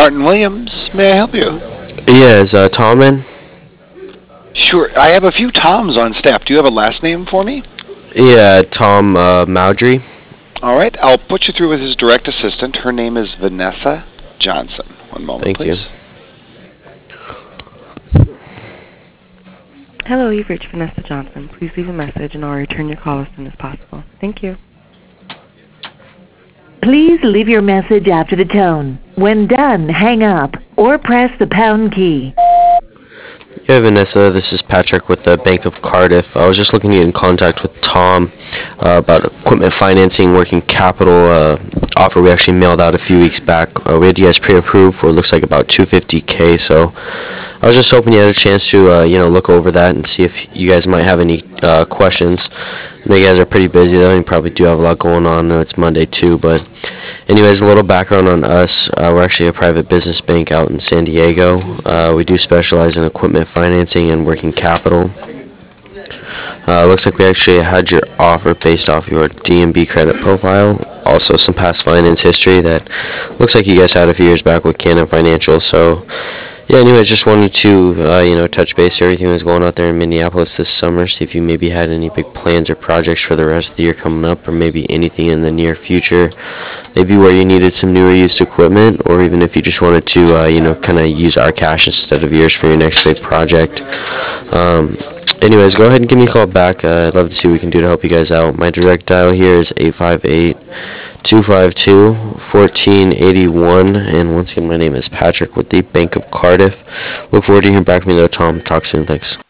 Martin Williams. May I help you? Yeah, is Tom in? Sure. I have a few Toms on staff. Do you have a last name for me? Yeah, Tom Maudry. All right. I'll put you through with his direct assistant. Her name is Vanessa Johnson. One moment, Thank you. please. Hello, you've reached Vanessa Johnson. Please leave a message and I'll return your call as soon as possible. Thank you. Please leave your message after the tone. When done, hang up or press the pound key. Yeah, Vanessa, this is Patrick with the Bank of Cardiff. I was just looking to get in contact with Tom about equipment financing, working capital offer we actually mailed out a few weeks back. We had you guys pre-approved for, looks like, about $250K, so I was just hoping you had a chance to look over that and see if you guys might have any questions. I know you guys are pretty busy though, and you probably do have a lot going on. I know it's Monday too, but anyways, a little background on us. We're actually a private business bank out in San Diego. We do specialize in equipment financing and working capital. Looks like we actually had your offer based off your DMB credit profile. Also some past finance history that looks like you guys had a few years back with Canon Financial. So yeah, anyways, just wanted to touch base, everything that's going out there in Minneapolis this summer, see if you maybe had any big plans or projects for the rest of the year coming up, or maybe anything in the near future, maybe where you needed some new or used equipment, or even if you just wanted to kind of use our cash instead of yours for your next big project. Anyways, go ahead and give me a call back. I'd love to see what we can do to help you guys out. My direct dial here is 858-252-1481, and once again, my name is Patrick with the Bank of Cardiff. Look forward to hearing back from you though, Tom. Talk soon. Thanks.